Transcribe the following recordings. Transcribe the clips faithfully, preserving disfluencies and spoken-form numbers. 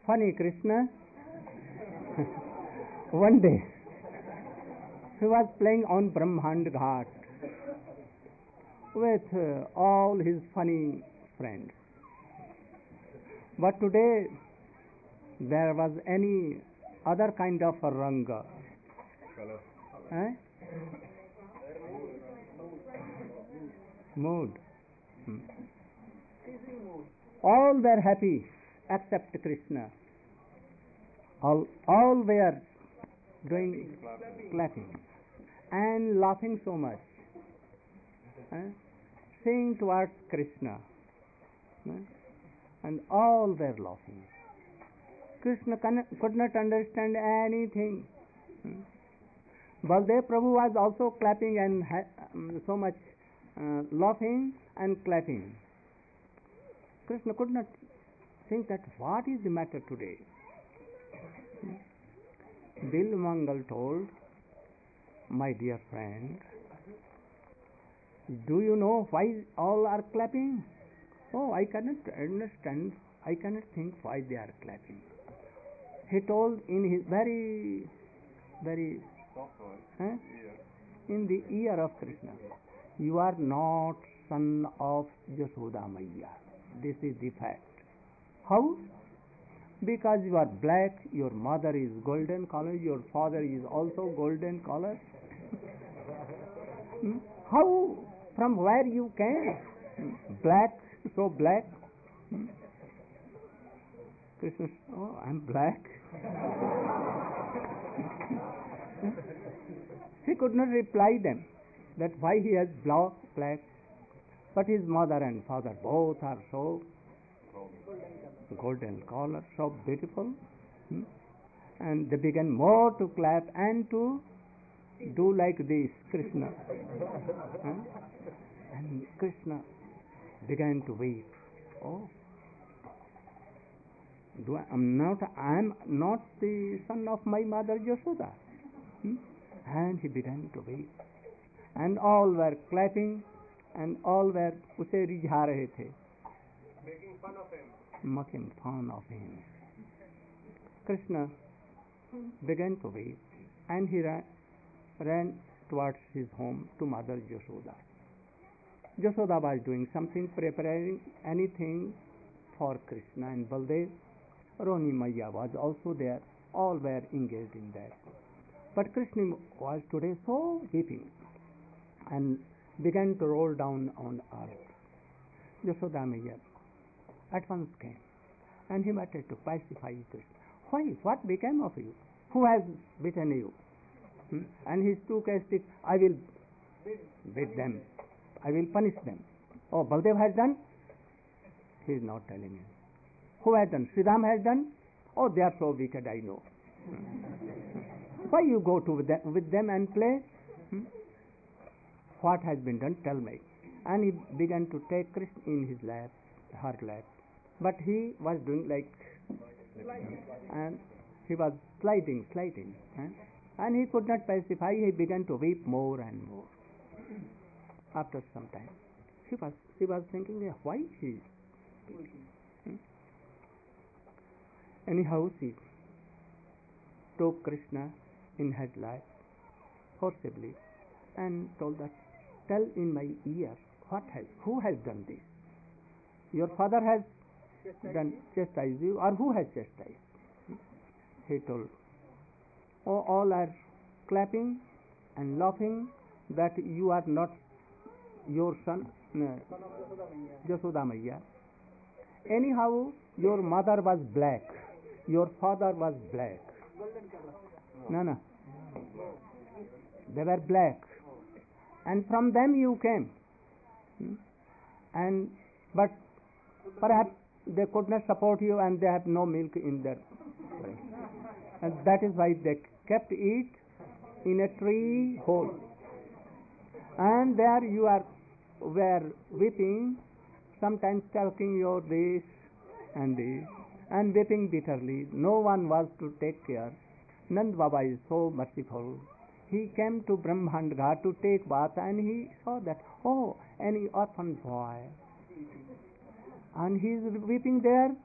Funny Krishna. One day he was playing on Brahmand Ghat with uh, all his funny friends. But today there was any other kind of a ranga. Eh? Mood. Hmm. All were happy except Krishna. All, all were doing clapping, clapping and laughing so much. Eh? Seeing towards Krishna. Eh? And all were laughing. Krishna could not understand anything. Hmm. Baldev Prabhu was also clapping and ha- um, so much uh, laughing and clapping. Krishna could not think that what is the matter today. Dil Mangal told, my dear friend, do you know why all are clapping? Oh, I cannot understand, I cannot think why they are clapping. He told in his very, very, eh, in the ear of Krishna, you are not son of Yashoda Maiya. This is the fact. How? Because you are black, your mother is golden color, your father is also golden color. Hmm? How? From where you came? Black, so black. Hmm? Krishna, oh, I'm black. He could not reply them that why he has black, black. But his mother and father both are so golden color, so beautiful. Hmm? And they began more to clap and to do like this, Krishna. Huh? And Krishna began to weep. Oh, do I, am not, I am not the son of my mother Yashoda. Hmm? And he began to weep. And all were clapping and all were उसे रिझा रहे थे. Making fun of him. Making fun of him. Krishna began to weep and he ran, ran towards his home to Mother Yashoda. Yashoda was doing something, preparing anything for Krishna and Baldev. Roni Maya was also there. All were engaged in that. But Krishna was today so weeping and began to roll down on earth. Yashoda Maya at once came and he wanted to pacify Krishna. Why? What became of you? Who has bitten you? Hmm? And he took a stick. I will beat them. I will punish them. Oh, Baldev has done? He is not telling him. Who has done? Sridham has done? Oh, they are so wicked, I know. Why you go to with them, with them and play? Hmm? What has been done? Tell me. And he began to take Krishna in his lap, her lap. But he was doing like, and he was sliding, sliding. Eh? And he could not pacify. He began to weep more and more. After some time, she was, she was thinking, why she is weeping? Hmm? Anyhow, she took Krishna in her lap forcibly and told that, tell in my ear, what has, who has done this? Your father has chastised done chastised you, or who has chastised? He told. Oh, all are clapping and laughing that you are not your son, no, Yashoda Maiya. Anyhow, your mother was black, your father was black. No, no. They were black. And from them you came. Hmm? And but perhaps they could not support you and they have no milk in their place. And that is why they kept it in a tree hole. And there you are were weeping, sometimes talking your this and this, and weeping bitterly. No one was to take care. Nand Baba is so merciful. He came to Brahmand Ghat to take bath and he saw that, oh, any orphan boy. And he is weeping there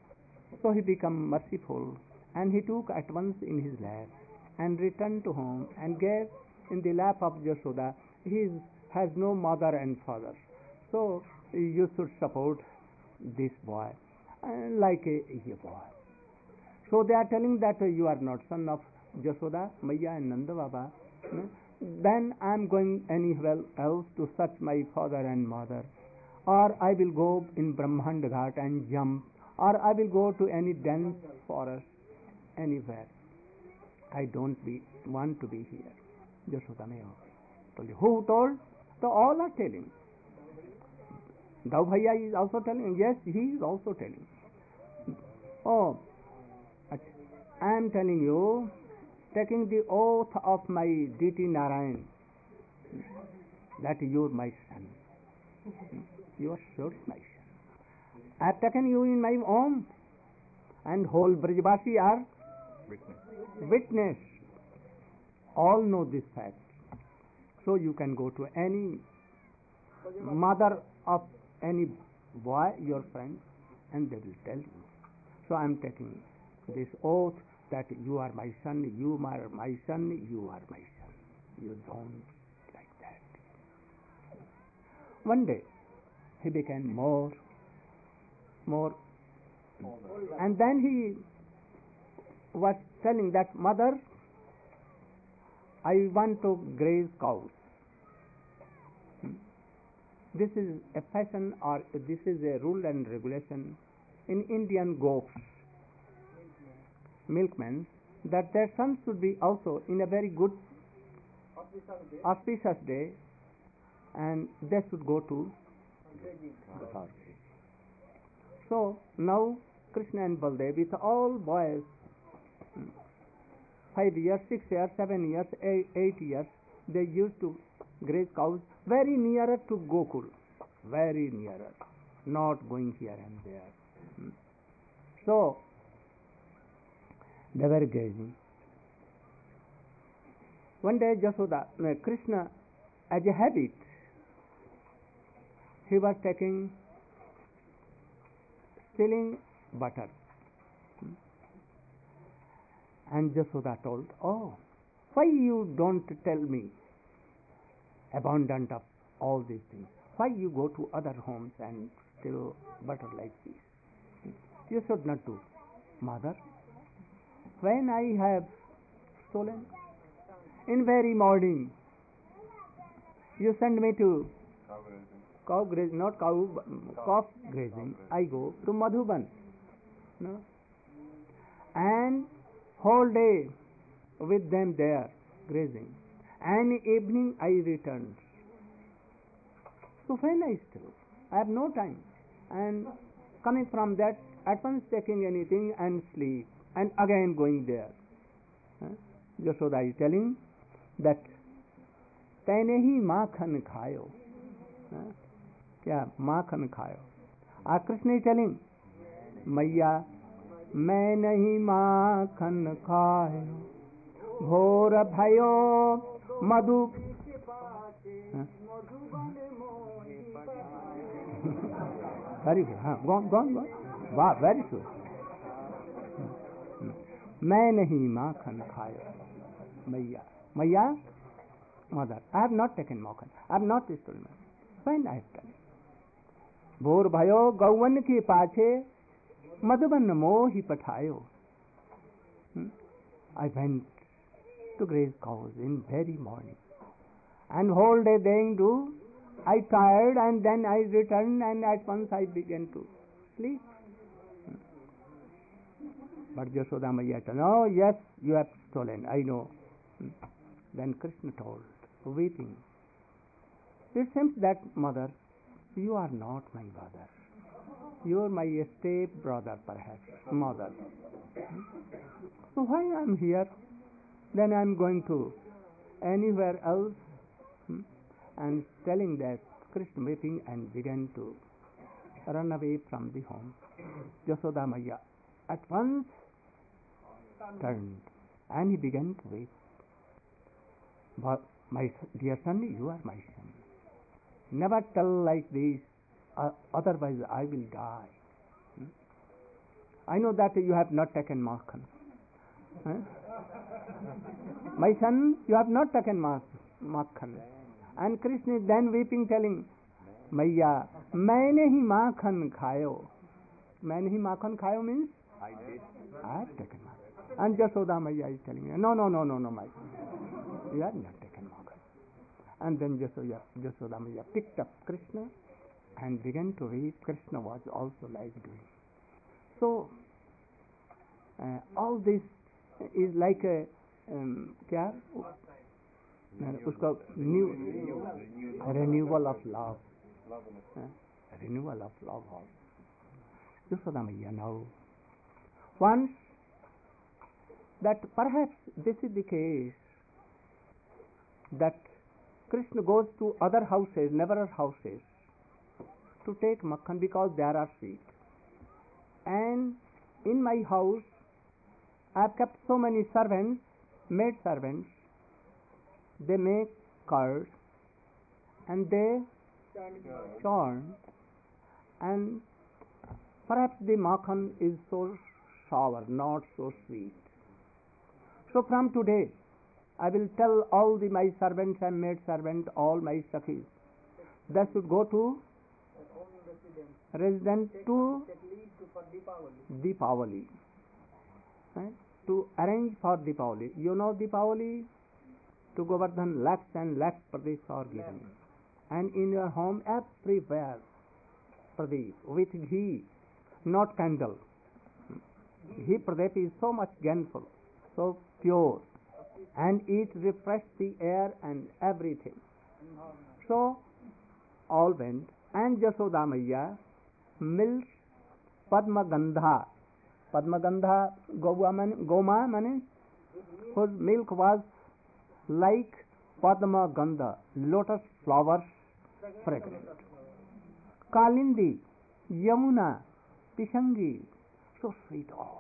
So he became merciful, and he took at once in his lap and returned to home and gave in the lap of Yashoda. He is, has no mother and father, so you should support this boy uh, like a, a boy. So they are telling that uh, you are not son of Yashoda, Maya and Nanda Baba. No? Then I am going anywhere else to search my father and mother, or I will go in Brahmand Ghat and jump, or I will go to any dense forest, anywhere. I don't be, want to be here. Yashoda Maya told you. Who told? So all are telling. Dau Bhaiya is also telling. Yes, he is also telling. Oh, I am telling you, taking the oath of my deity Narayan, that you are my son. You are sure my son. I have taken you in my home, and whole Brajavasi are Witness. witness. All know this fact. So you can go to any mother of any boy, your friend, and they will tell you. So I am taking this oath that you are my son, you are my son, you are my son. You don't like that. One day he became more, more, and then he was telling that, mother, I want to graze cows. This is a fashion, or this is a rule and regulation in Indian goats, milkmen, that their sons should be also in a very good auspicious day, and they should go to Gopal. So now Krishna and Baldev with all boys, five years, six years, seven years, eight, eight years, they used to graze cows very nearer to Gokul, very nearer, not going here and there. So they were gazing. One day Yashoda, no, Krishna, as a habit, he was taking, stealing butter. And Yashoda told, oh, why you don't tell me abundant of all these things? Why you go to other homes and steal butter like this? You should not do. Mother, when I have stolen, in very morning, you send me to cow grazing, not cow, calf grazing. I go to Madhuban, no? And whole day with them there grazing, and evening I return. So when I steal, I have no time, and coming from that, at once taking anything and sleep, and again going there. Huh? Yashoda is telling that तैने ही माखन खायो, क्या माखन खायो. Our Krishna is telling, मैया मैं नहीं माखन खायो, भोर भयो मधु. Very good. हाँ, go on, go on, go on. Wow, very good. मैं नहीं माखन खायो, मैया, मैया, mother, I have not taken Makhan, I have not stolen. When I have done. भोर भयो गौवन के पाछे मधुबन मोहि पठायो. I went to graze cows in very morning, and whole day they do. I tired, and then I returned, and at once I began to sleep. But Yashoda Maya told, no, yes, you have stolen, I know. Then Krishna told, weeping, it seems that, mother, you are not my brother. You are my step brother, perhaps, mother. So why I am here? Then I am going to anywhere else. And telling that, Krishna weeping and began to run away from the home. Yashoda Maya at once turned, and he began to weep. But my dear son, you are my son. Never tell like this, uh, otherwise I will die. Hmm? I know that you have not taken makhan. Huh? My son, you have not taken makhan. And Krishna is then weeping, telling, Maiya, maine hi makhan khayo. Maine hi makhan khayo means I did. I have taken makhan. And Jasoda Maiya is telling me, no, no, no, no, no, my son, you have not taken makhan. And then Jasoda, Jasoda Maiya picked up Krishna and began to weep. Krishna was also like doing. So, uh, all this is like a um, क्या उसका new renewal of love, uh, renewal of love also. Jasoda Maiya now once that perhaps this is the case that Krishna goes to other houses, never houses, to take makhan because there are sweet. And in my house I have kept so many servants, maid servants. They make curds and they churn, and perhaps the makhan is so sour, not so sweet. So from today I will tell all the my servants and maid servants, all my sakhis, they should go to resident to Deepavali, right? To arrange for Deepavali. You know Deepavali? To Govardhan, lakhs and lakhs pradeeps are given. And in your home, everywhere, pradeep with ghee, not candle. Ghee pradeep is so much gainful, so pure, and it refreshes the air and everything. So, all went, and Jasoda Maiya milks Padma Gandha. Padma Gandha, Goma mane, whose milk was like Padma Gandha, lotus flowers fragrant. Kalindi, Yamuna, Pishangi, so sweet all.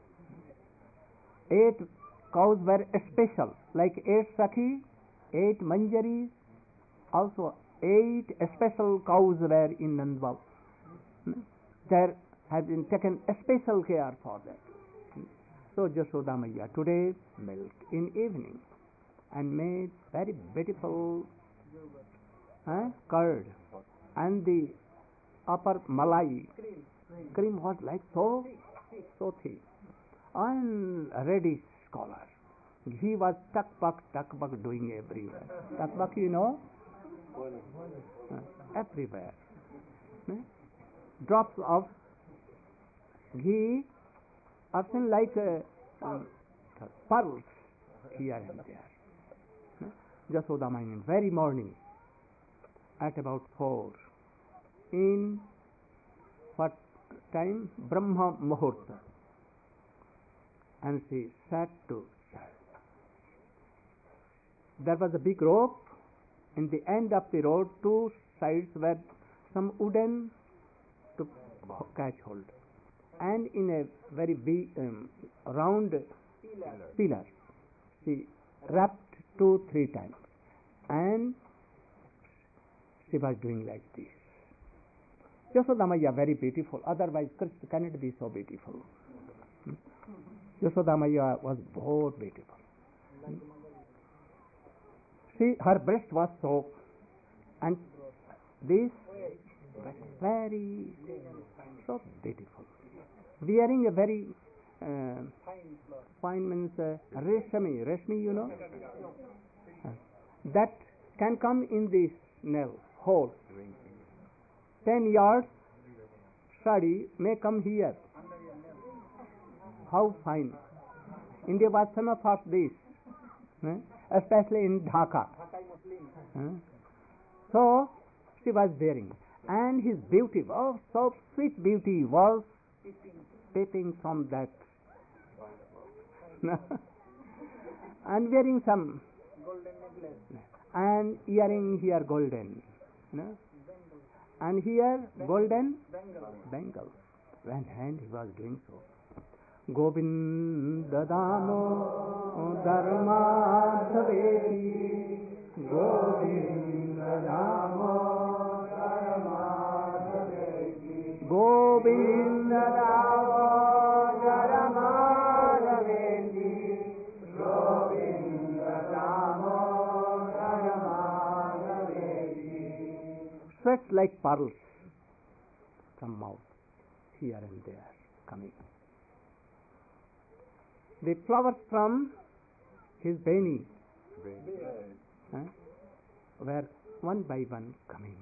Eight cows were special, like eight Sakhi, eight Manjaris, also eight special cows were in Nandbhav. There has been taken special care for that. So Jasoda Maiya today milked in evening and made very beautiful uh, curd, and the upper malai cream was like so so thick and reddish color. He was takbak takbak doing everywhere. Takbak, you know, uh, everywhere. Uh, drops of ghee often like uh, uh, pearls here and there. Jasoda Maiya, very morning, at about four, in what time? Brahma Muhurta. And she sat to serve. There was a big rope. In the end of the road, two sides were some wooden to catch hold. And in a very big, um, round pillar, she rapped two, three times. And she was doing like this. Jasoda Maiya very beautiful, otherwise Krishna cannot be so beautiful. Hmm? Jasoda Maiya was both beautiful. Hmm? She, her breast was soaked, and this was very so beautiful. Wearing a very uh, fine means uh, reshmi, reshmi, you know, uh, that can come in this nail hole. Ten yards sari may come here. How fine! India was famous for this, eh? Especially in Dhaka. Eh? So she was wearing, and his beauty, oh, so sweet beauty, was peeping from that, and wearing some and earring here golden, no? And here golden bangles. One hand he was doing so. Govinda Damo Dharmadhaveti, Govinda Damo Dharmadhaveti, Govinda Damo like pearls from mouth, here and there coming. The flowers from his beni huh, were one by one coming,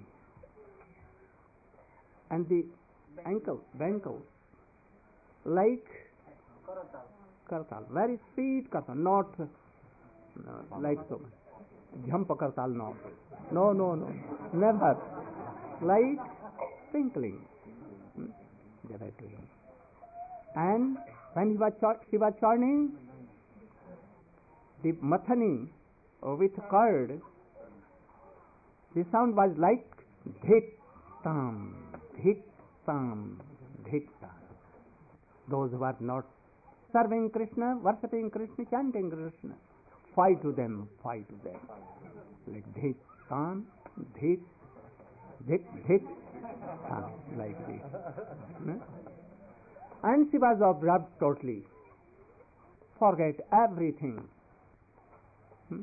and the ankle, ankles like kartal, very sweet kartal, not uh, like so jump kartal, no, no, no, no, never, like twinkling. Hmm? They were doing. And when he was ch- she was churning the mathani with curd, the sound was like dhik tam, dhik tam, dhik tam. Those who are not serving Krishna, worshipping Krishna, chanting Krishna, fight to them, fight to them. Like dhik tam, dhik, dhik, dhik tam, like this. Hmm? And she was absorbed totally, forget everything. Hmm?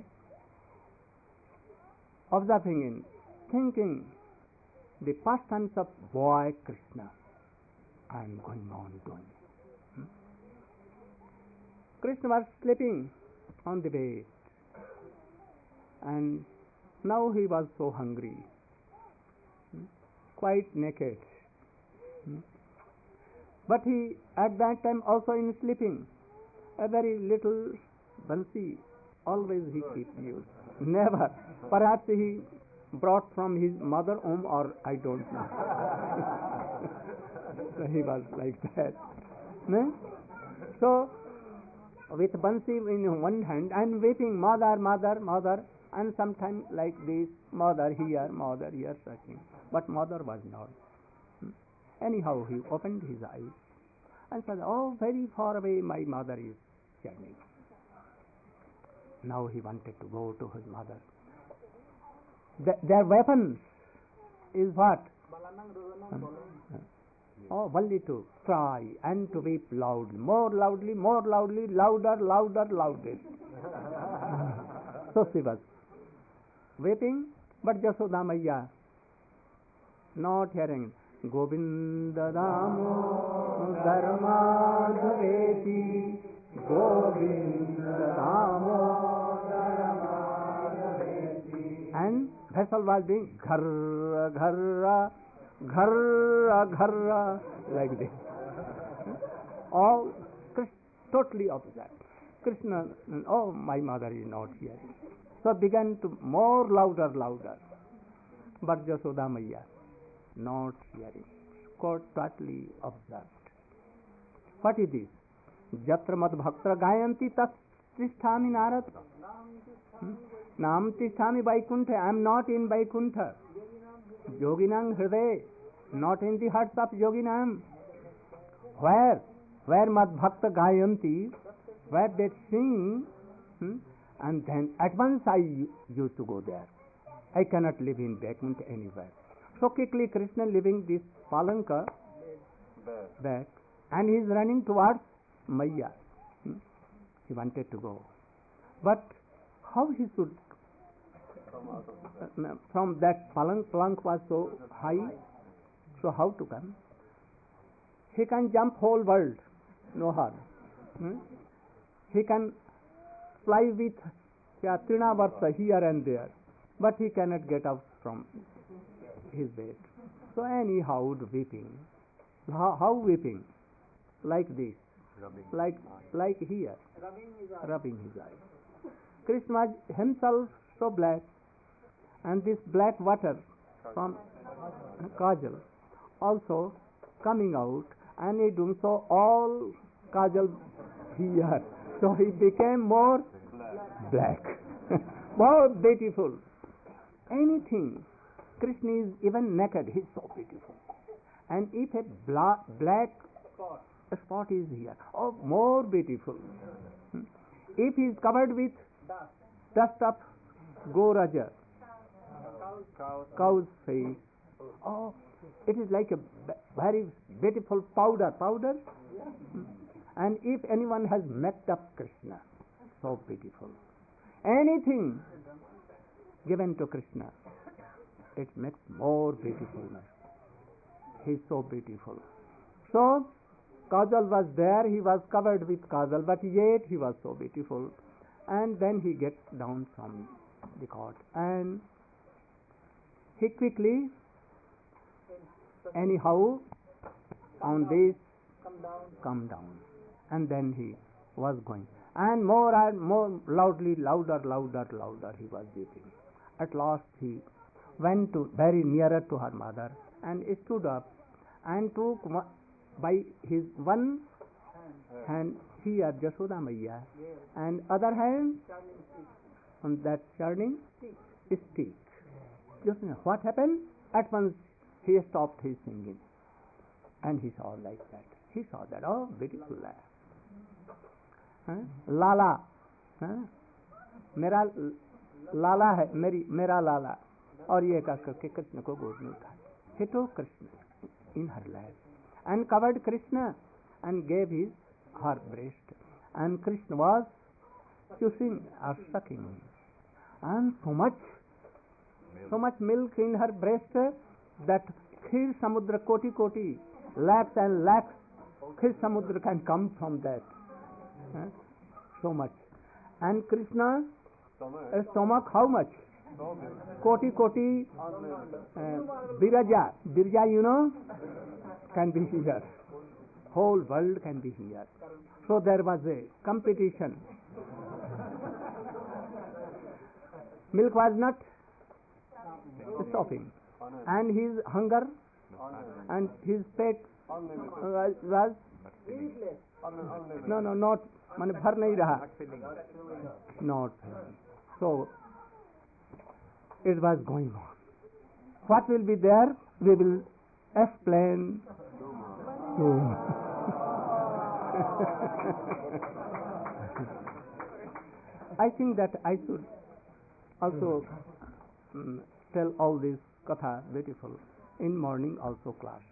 Observing in, thinking the pastimes of boy Krishna, and going on doing. Hmm? Krishna was sleeping on the bed, and now he was so hungry, hmm? quite naked. Hmm? But he, at that time, also in sleeping, a very little bansi, always he keeps used. Never. Perhaps he brought from his mother home, or I don't know. So he was like that. No? So, with bansi in one hand and weeping, mother, mother, mother, and sometimes like this, mother here, mother here, searching. But mother was not. Anyhow, he opened his eyes and said, oh, very far away my mother is journeying. Now he wanted to go to his mother. The, their weapons is what? Oh, only to cry and to weep loudly, more loudly, more loudly, louder, louder, louder. So she was weeping, but Jasoda Maiya not hearing. Govinda Damodar Madhaveti, Govinda Damodar Madhaveti. And vessel was being gharra, gharra, gharra, gharra, like this. All totally opposite. Krishna, oh, my mother is not here. So began to more louder, louder. But Jasoda Maiya not hearing, totally observed. What is this? Jatra mad bhaktra gayanti tat tisthami narad. Hmm? Nam tisthami Vaikuntha. I am not in Vaikuntha. Yoginang hriday, not in the hearts of Yoginam. Where? Where mad bhakta gayanti, where they sing, hmm? and then at once I used to go there. I cannot live in Vaikuntha anywhere. So quickly Krishna leaving this palanka back, and he is running towards Maya. Hmm? He wanted to go. But how he should, uh, from that palank, palank was so high, so how to come? He can jump whole world, no harm. Hmm? He can fly with yeah, Trinavarsa here and there, but he cannot get out from his bed. So anyhow weeping. How, how weeping? Like this. Rubbing. Like like here. Rubbing his eyes. Rubbing his eyes. Krishna was himself so black, and this black water from kajal also coming out, and he doing so all kajal here. So he became more black. More beautiful. Anything. Krishna is even naked, he is so beautiful. And if a bla- black spot. spot is here, oh, more beautiful. Hmm? If he is covered with dust, dust of Goraja, cow's, cow's face, oh, it is like a b- very beautiful powder, powder. Hmm? And if anyone has met up Krishna, so beautiful. Anything given to Krishna, it makes more beautifulness. He is so beautiful. So Kajal was there, he was covered with Kajal, but yet he was so beautiful. And then he gets down from the cot, and he quickly, anyhow, on this, come down. And then he was going. And more and more loudly, louder, louder, louder he was weeping. At last he went to very nearer to her mother and stood up and took by his one hand here Jashoda Maiya and other hand on that churning stick. Just know what happened? At once he stopped his singing and he saw like that. He saw that, oh, beautiful lad. Huh? Lala, huh? मेरा लाला है, मेरी मेरा लाला, और ये कह करके कृष्ण को गोद में उठा. He took Krishna in her lap and covered Krishna and gave his her breast, and Krishna was kissing or sucking, and so much, so much milk in her breast that Khir Samudra koti koti, lakhs and lakhs Khir Samudra can come from that. Huh? So much. And Krishna uh, stomach how much? Koti koti uh, Biraja. Birja, you know, can be here. Whole world can be here. So there was a competition. Milk was not stopping. And his hunger and his pet was, was no, no, not, माने भर नहीं रहा, not. So it was going on. What will be there? We will explain soon. I think that I should also um, tell all this katha beautiful in morning also class,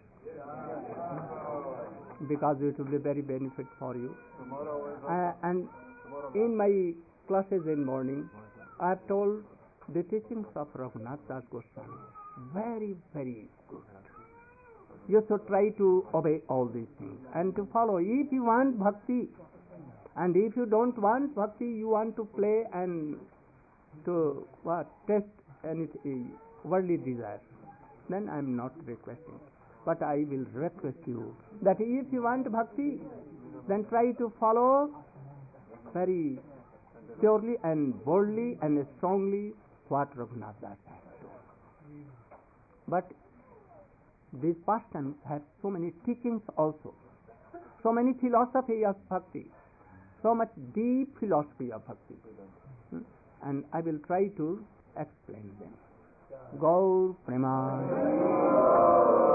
because it will be very benefit for you. Uh, and in my classes in morning, I have told the teachings of Raghunath Das Goswami. Very, very good. You should try to obey all these things and to follow. If you want bhakti, and if you don't want bhakti, you want to play and to what test any worldly desire, then I am not requesting. But I will request you that if you want bhakti, then try to follow very purely and boldly and strongly what Raghunath Das has told. But these pastimes have so many teachings also, so many philosophy of bhakti, so much deep philosophy of bhakti, hmm? and I will try to explain them. Gaur Preman.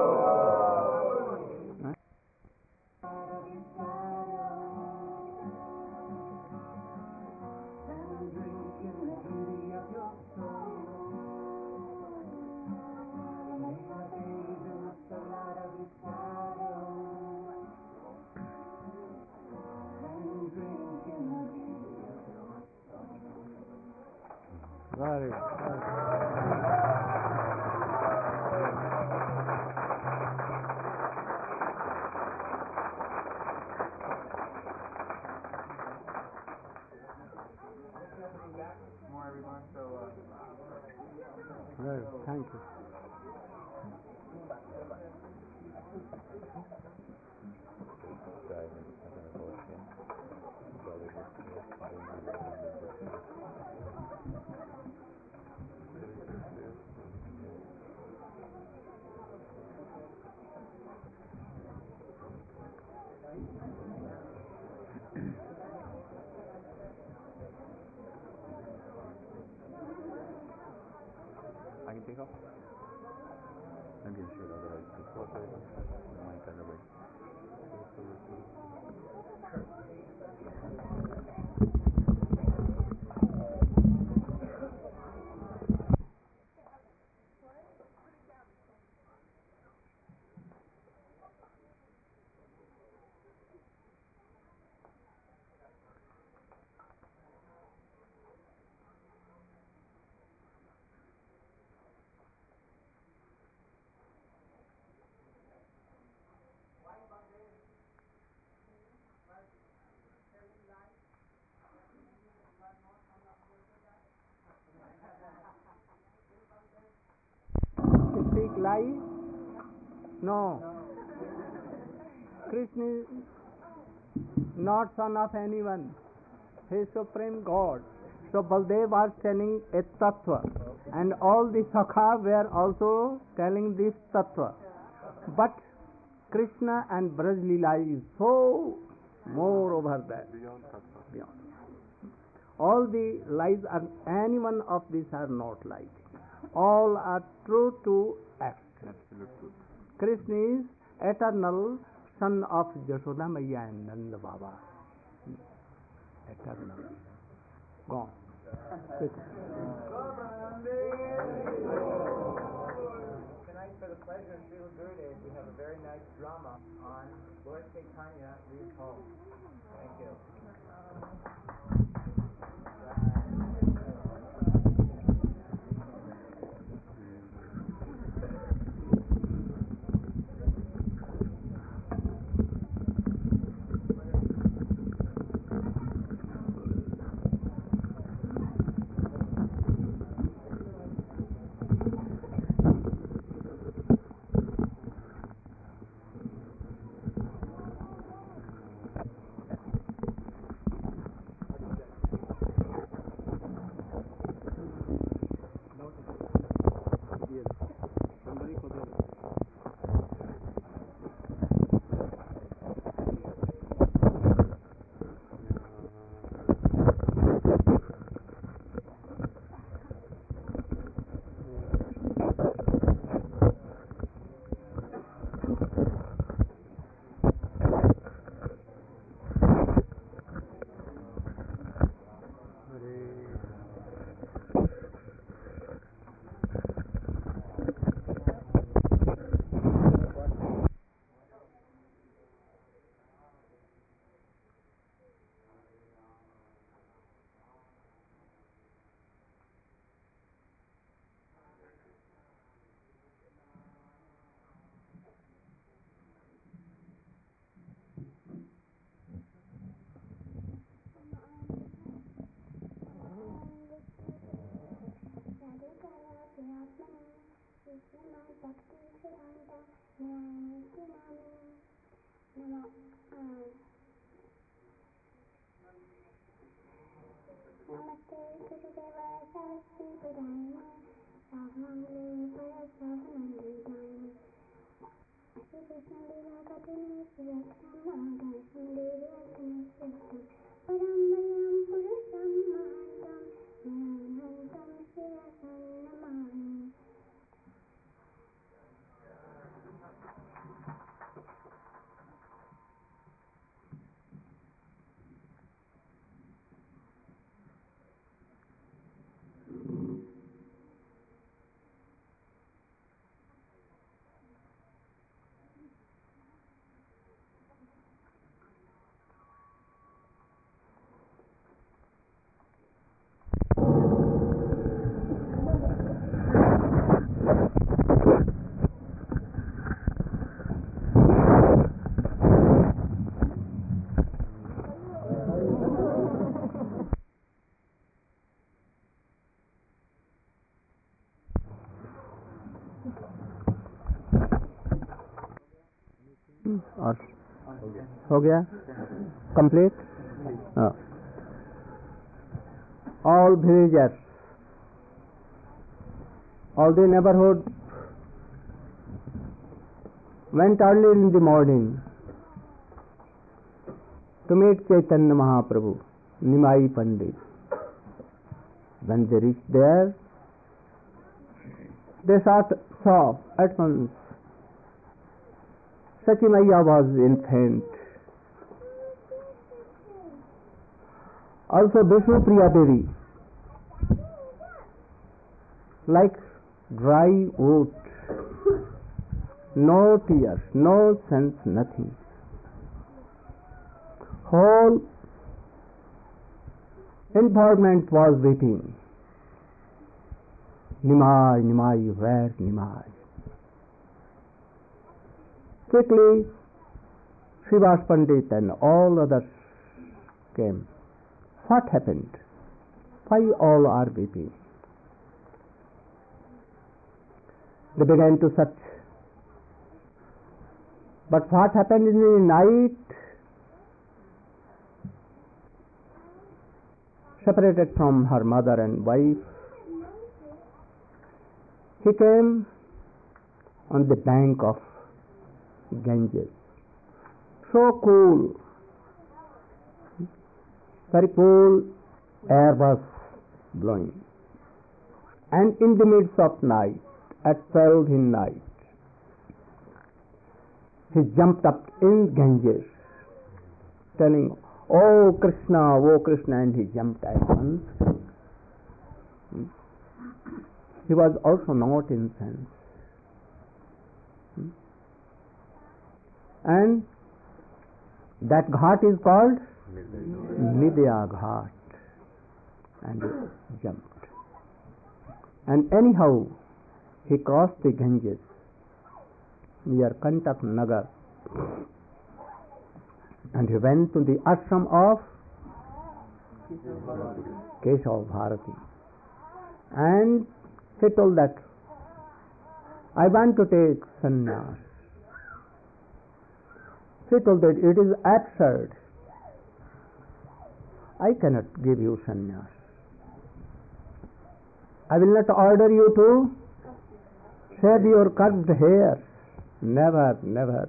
Very, very. More everyone, so uh, Very, thank you. I can take off? Maybe I should, otherwise it's my kind of way. lies? No. Krishna is not son of anyone. He is Supreme God. So Baldev was telling a tattva, and all the Sakha were also telling this tattva. But Krishna and Braj Leela is so more over that. Beyond tattva. Beyond. All the lies are, any one of these are not lies. All are true to act. Absolute truth. Krishna is eternal son of Jashoda Maya and Nanda Baba. Eternal. Gone. Tonight, for the pleasure of Srila Gurudev, we have a very nice drama on Lord Chaitanya leaves home. Thank you. Namaste Gurudeva Saraswati Pradayane Savamangale Parasavanandridayane Shri Krishna Leela Katane Sriratnam Adasham Devi Artane Sriratnam Parambayam Purusham Mahantam Nyanantam Shirasam Namami. और हो गया complete. All villagers, all the neighborhood went early in the morning to meet Chaitanya Mahaprabhu, Nimai Pandit. When they reached there, they saw, saw at once Sachimaya was in faint. Also Vishnu Priya Devi, like dry wood, no tears, no sense, nothing. Whole environment was weeping. Nimai, Nimai, where Nimai? Quickly, Srivas Pandit and all others came. What happened? Why all are weeping? They began to search. But what happened in the night? Separated from her mother and wife, he came on the bank of Ganges. So cool, very cool air was blowing. And in the midst of night, at twelve in night, he jumped up in Ganges, telling, "Oh Krishna, oh Krishna," and he jumped at once. He was also not incense. And that ghat is called Nidya Ghat. And he jumped. And anyhow, he crossed the Ganges near Kantak Nagar. And he went to the ashram of Keshav Bharati. And he told that, "I want to take sannyas." He told that it is absurd. I cannot give you sannyas. I will not order you to shave your curved hair. Never, never.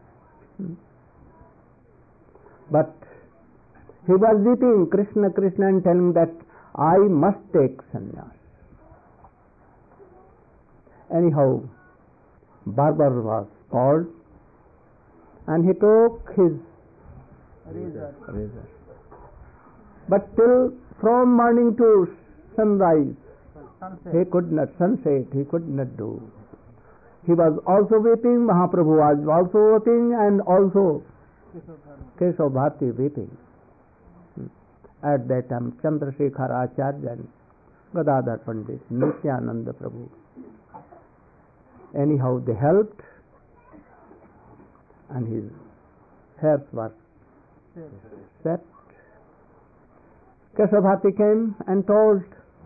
But he was weeping, Krishna, Krishna, and telling that I must take sannyas. Anyhow, barber was called, and he took his razor. razor. But till from morning to sunrise, sunset. he could not, sunset, he could not do. He was also weeping, Mahaprabhu was also weeping, and also Keshav Bharati weeping. At that time, Chandrasekhar Acharya and Gadadhar Pandit, Nityananda Prabhu. Anyhow, they helped, and his hairs were set. Keshav Bharati came and told,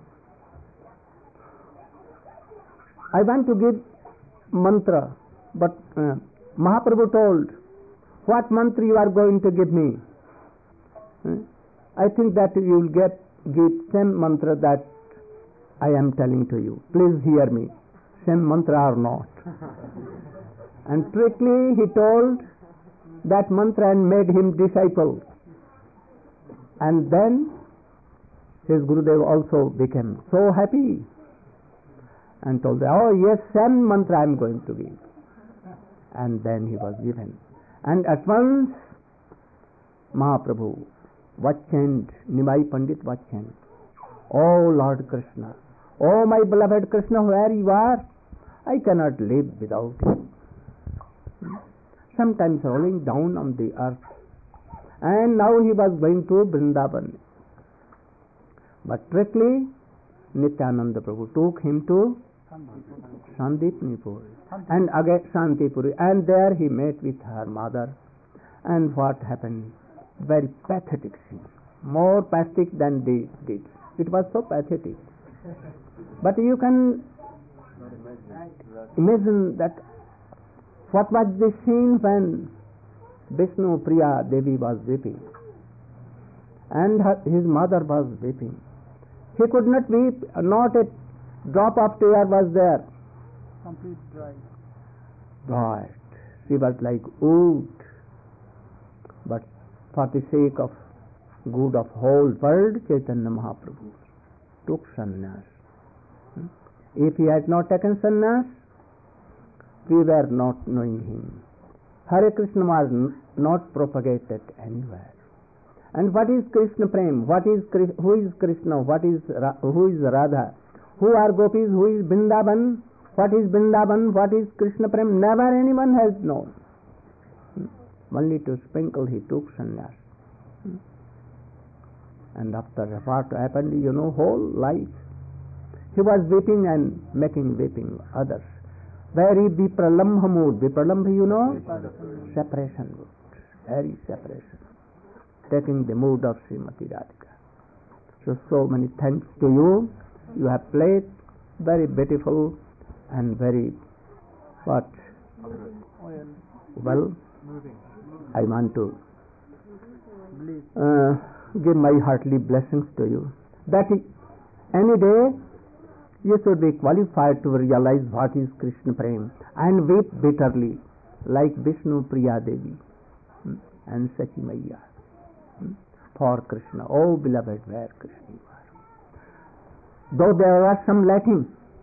"I want to give mantra," but uh, Mahaprabhu told, "What mantra you are going to give me? Uh, I think that you will get give same mantra that I am telling to you. Please hear me, same mantra or not." And strictly he told that mantra and made him disciple. And then his Gurudev also became so happy and told, "Oh yes, same mantra I am going to give." And then he was given. And at once Mahaprabhu was chant, Nimai Pandit was chant, "Oh Lord Krishna, oh my beloved Krishna, where you are, I cannot live without you." Sometimes rolling down on the earth. And now he was going to Vrindavan. But strictly Nityananda Prabhu took him to Sandipnipur and again Shantipuri, and there he met with her mother. And what happened? Very pathetic scene, more pathetic than the deeds. It was so pathetic. But you can imagine that what was the scene when Vishnu Priya Devi was weeping and her, his mother was weeping. He could not weep, not a drop of tear was there. Complete dry. Right. She was like wood. But for the sake of good of whole world, Chaitanya Mahaprabhu took sannyas. If he had not taken sannyas, we were not knowing him. Hare Krishna was not propagated anywhere. And what is Krishna Prem? What is who is Krishna? What is who is Radha? Who are gopis? Who is Vrindavan? What is Vrindavan? What is Krishna Prem? Never anyone has known. Only to sprinkle he took sannyas. And after what happened, you know, whole life he was weeping and making weeping others. Very vipralambha mood. Vipralambha, you know, separation mood. Very separation. Taking the mood of Srimati Radhika. So, so many thanks to you. You have played very beautiful and very What? Well, I want to uh, give my heartily blessings to you. That any day you should be qualified to realize what is Krishna Prem and weep bitterly like Vishnu Priya Devi hmm, and Sachi Maiya hmm, for Krishna. Oh beloved, where Krishna you are. Though there was some lacking,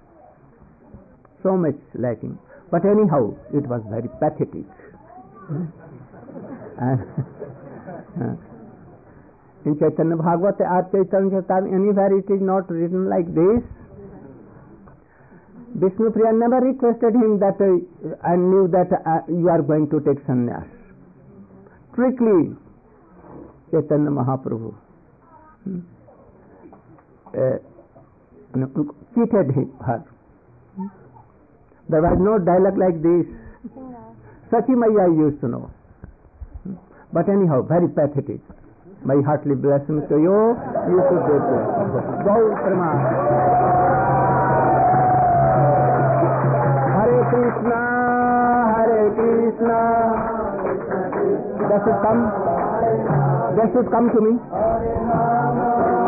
so much lacking, but anyhow it was very pathetic. And in Chaitanya Bhagavata or Chaitanya Charitamrita, anywhere it is not written like this. Vishnu Priya never requested him that uh, I knew that uh, you are going to take sannyas. Strictly, Chaitanya Mahaprabhu hmm, uh, cheated him, her. There was no dialogue like this. Sachi Maiya used to know. But anyhow, very pathetic. My heartily blessings to you. You should be blessed. Gaur Praman. Hare Krishna, Hare Krishna. They should come. They should come to me.